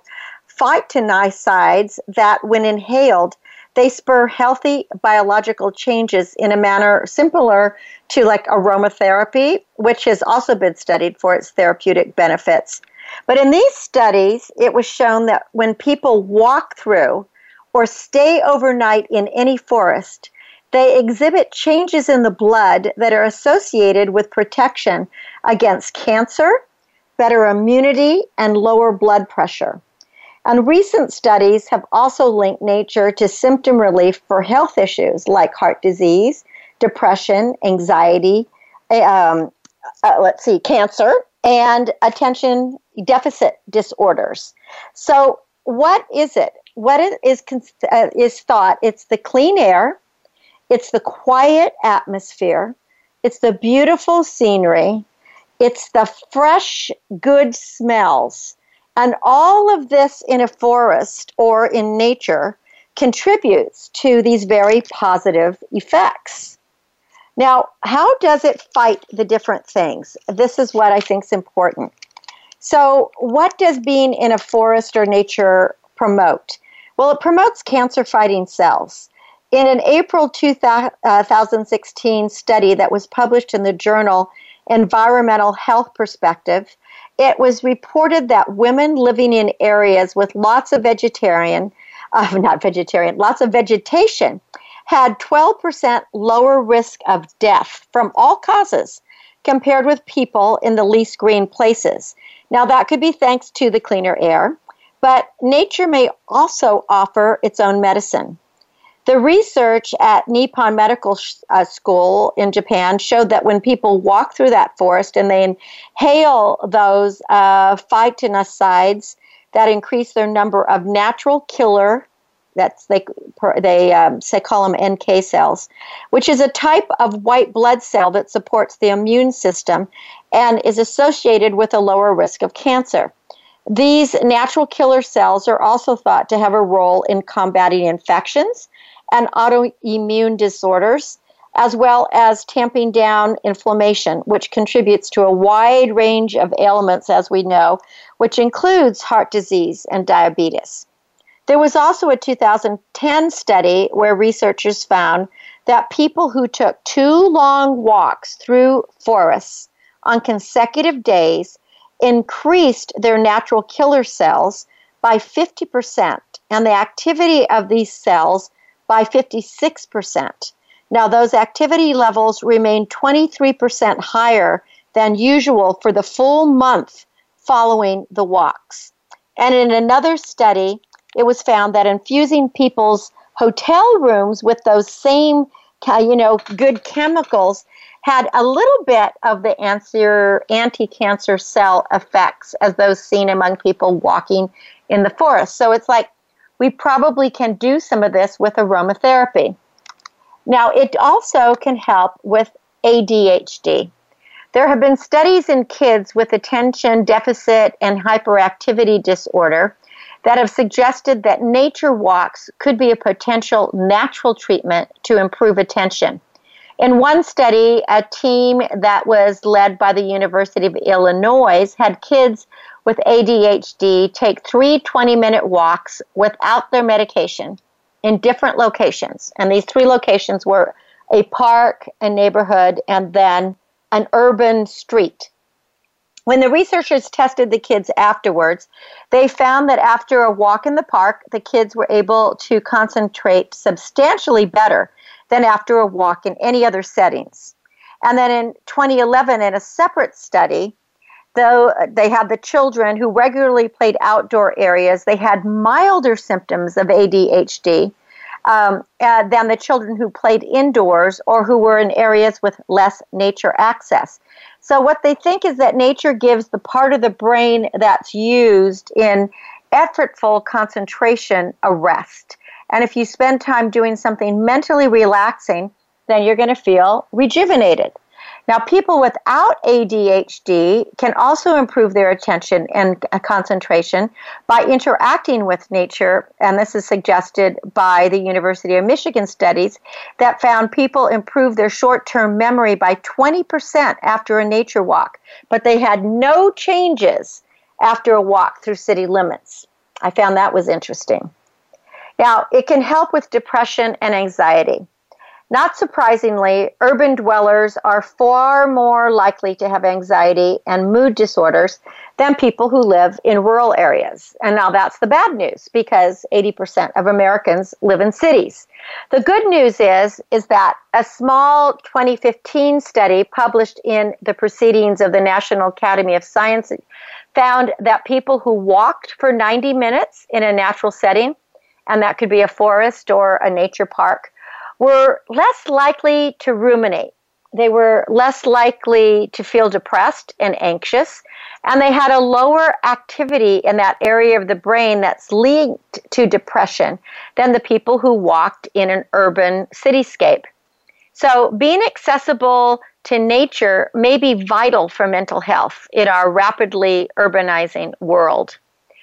phytonicides that, when inhaled, they spur healthy biological changes in a manner similar to like aromatherapy, which has also been studied for its therapeutic benefits. But in these studies, it was shown that when people walk through or stay overnight in any forest, they exhibit changes in the blood that are associated with protection against cancer, better immunity, and lower blood pressure. And recent studies have also linked nature to symptom relief for health issues like heart disease, depression, anxiety, um, uh, let's see, cancer, and attention deficit disorders. So what is it? What it is, uh, is thought? It's the clean air, it's the quiet atmosphere, it's the beautiful scenery, it's the fresh, good smells. And all of this in a forest or in nature contributes to these very positive effects. Now, how does it fight the different things? This is what I think is important. So what does being in a forest or nature promote? Well, it promotes cancer-fighting cells. In an April two thousand sixteen study that was published in the journal Environmental Health Perspective, it was reported that women living in areas with lots of vegetarian, uh, not vegetarian, lots of vegetation, had twelve percent lower risk of death from all causes compared with people in the least green places. Now, that could be thanks to the cleaner air, but nature may also offer its own medicine. The research at Nippon Medical uh, School in Japan showed that when people walk through that forest and they inhale those uh, phytonicides that increase their number of natural killer, that's they they um, say call them N K cells, which is a type of white blood cell that supports the immune system and is associated with a lower risk of cancer. These natural killer cells are also thought to have a role in combating infections and autoimmune disorders, as well as tamping down inflammation, which contributes to a wide range of ailments, as we know, which includes heart disease and diabetes. There was also a two thousand ten study where researchers found that people who took two long walks through forests on consecutive days increased their natural killer cells by fifty percent, and the activity of these cells by fifty-six percent. Now, those activity levels remain twenty-three percent higher than usual for the full month following the walks. And in another study, it was found that infusing people's hotel rooms with those same, you know, good chemicals had a little bit of the anti-cancer cell effects as those seen among people walking in the forest. So it's like, we probably can do some of this with aromatherapy. Now, it also can help with A D H D. There have been studies in kids with attention deficit and hyperactivity disorder that have suggested that nature walks could be a potential natural treatment to improve attention. In one study, a team that was led by the University of Illinois had kids with A D H D take three twenty-minute walks without their medication in different locations. And these three locations were a park, a neighborhood, and then an urban street. When the researchers tested the kids afterwards, they found that after a walk in the park, the kids were able to concentrate substantially better than after a walk in any other settings. And then in twenty eleven, in a separate study, though they had the children who regularly played outdoor areas, they had milder symptoms of A D H D um, uh, than the children who played indoors or who were in areas with less nature access. So what they think is that nature gives the part of the brain that's used in effortful concentration a rest. And if you spend time doing something mentally relaxing, then you're going to feel rejuvenated. Now, people without A D H D can also improve their attention and concentration by interacting with nature, and this is suggested by the University of Michigan studies that found people improve their short-term memory by twenty percent after a nature walk, but they had no changes after a walk through city limits. I found that was interesting. Now, it can help with depression and anxiety. Not surprisingly, urban dwellers are far more likely to have anxiety and mood disorders than people who live in rural areas. And now that's the bad news, because eighty percent of Americans live in cities. The good news is, is that a small twenty fifteen study published in the Proceedings of the National Academy of Sciences found that people who walked for ninety minutes in a natural setting, and that could be a forest or a nature park, were less likely to ruminate. They were less likely to feel depressed and anxious, and they had a lower activity in that area of the brain that's linked to depression than the people who walked in an urban cityscape. So being accessible to nature may be vital for mental health in our rapidly urbanizing world.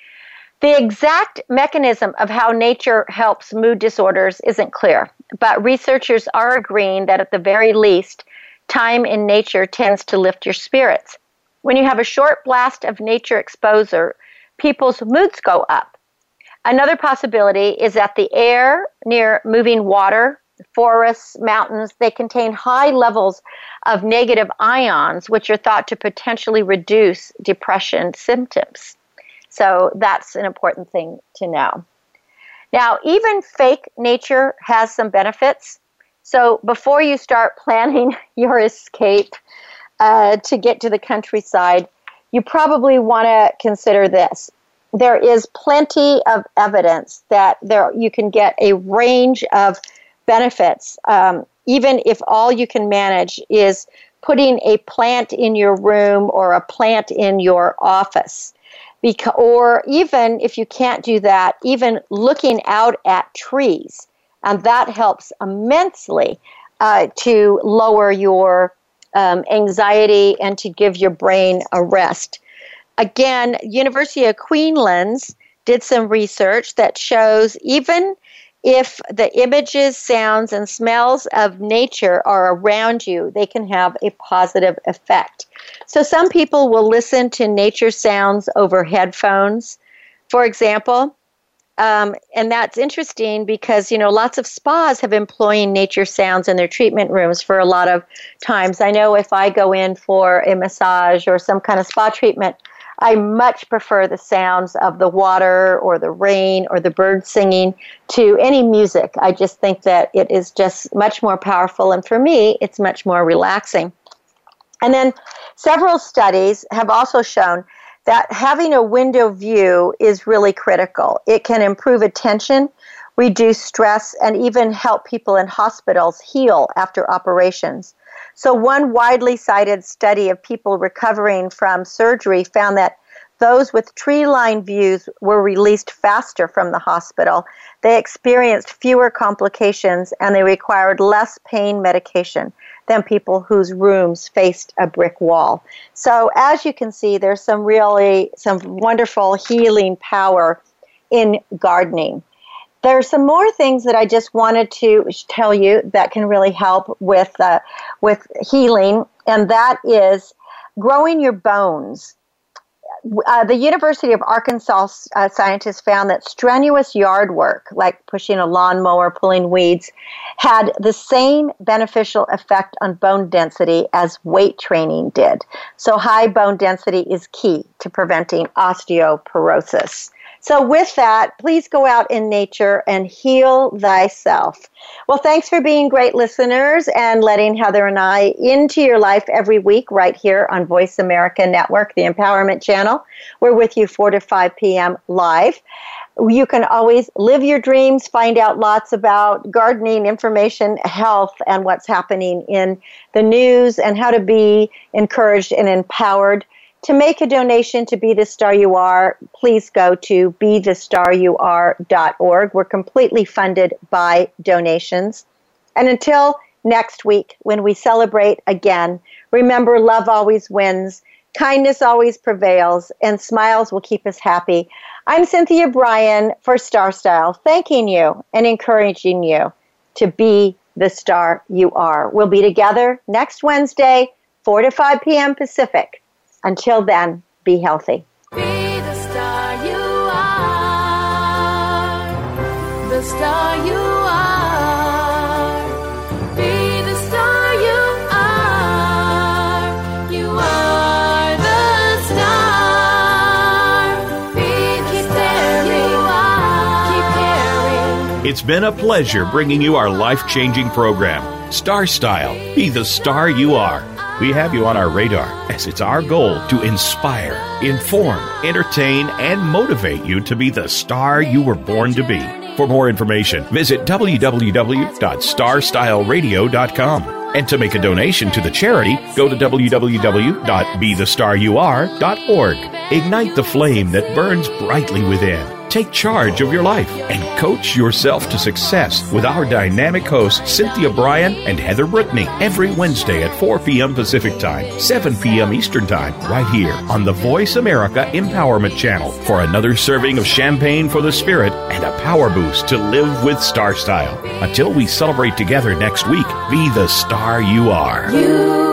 The exact mechanism of how nature helps mood disorders isn't clear, but researchers are agreeing that at the very least, time in nature tends to lift your spirits. When you have a short blast of nature exposure, people's moods go up. Another possibility is that the air near moving water, forests, mountains, they contain high levels of negative ions, which are thought to potentially reduce depression symptoms. So that's an important thing to know. Now, even fake nature has some benefits. So before you start planning your escape uh, to get to the countryside, you probably want to consider this. There is plenty of evidence that there you can get a range of benefits, um, even if all you can manage is putting a plant in your room or a plant in your office. Because, or even if you can't do that, even looking out at trees. And that helps immensely uh, to lower your um, anxiety and to give your brain a rest. Again, University of Queensland did some research that shows even if the images, sounds, and smells of nature are around you, they can have a positive effect. So some people will listen to nature sounds over headphones, for example. Um, and that's interesting because, you know, lots of spas have employing nature sounds in their treatment rooms for a lot of times. I know if I go in for a massage or some kind of spa treatment, I much prefer the sounds of the water or the rain or the birds singing to any music. I just think that it is just much more powerful, and for me, it's much more relaxing. And then several studies have also shown that having a window view is really critical. It can improve attention, reduce stress, and even help people in hospitals heal after operations. So one widely cited study of people recovering from surgery found that those with tree-lined views were released faster from the hospital. They experienced fewer complications, and they required less pain medication than people whose rooms faced a brick wall. So as you can see, there's some really, some wonderful healing power in gardening. There are some more things that I just wanted to tell you that can really help with uh, with healing, and that is growing your bones. Uh, the University of Arkansas uh, scientists found that strenuous yard work, like pushing a lawnmower, pulling weeds, had the same beneficial effect on bone density as weight training did. So high bone density is key to preventing osteoporosis. So with that, please go out in nature and heal thyself. Well, thanks for being great listeners and letting Heather and I into your life every week right here on Voice America Network, the Empowerment Channel. We're with you four to five p.m. live. You can always live your dreams, find out lots about gardening, information, health, and what's happening in the news and how to be encouraged and empowered. To make a donation to Be the Star You Are, please go to be the star you are dot org. We're completely funded by donations. And until next week, when we celebrate again, remember, love always wins, kindness always prevails, and smiles will keep us happy. I'm Cynthia Bryan for Star Style, thanking you and encouraging you to be the star you are. We'll be together next Wednesday, four to five p.m. Pacific. Until then, be healthy. Be the star you are. The star you are. Be the star you are. You are the star. Be the star you are. Keep caring. It's been a pleasure bringing you our life-changing program, Star Style. Be the star you are. We have you on our radar, as it's our goal to inspire, inform, entertain, and motivate you to be the star you were born to be. For more information, visit w w w dot star style radio dot com. And to make a donation to the charity, go to w w w dot be the star you are dot org. Ignite the flame that burns brightly within. Take charge of your life and coach yourself to success with our dynamic hosts Cynthia Bryan and Heather Brittany every Wednesday at four p.m. Pacific Time, seven p.m. Eastern Time, right here on the Voice America Empowerment Channel for another serving of champagne for the spirit and a power boost to live with Star Style. Until we celebrate together next week, be the star you are. You